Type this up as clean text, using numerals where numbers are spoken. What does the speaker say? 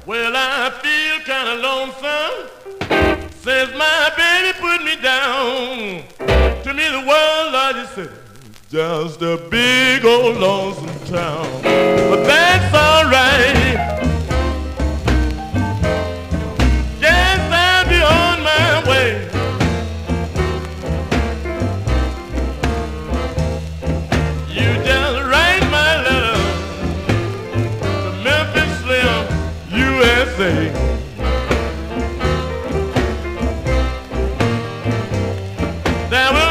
Well, I feel kind of lonesome since my baby put me down. To me, the world, I just said, just a big old lonesome town. But that's all right. Yes, I'll be on my way. You just write my letter to Memphis Slim, USA. There will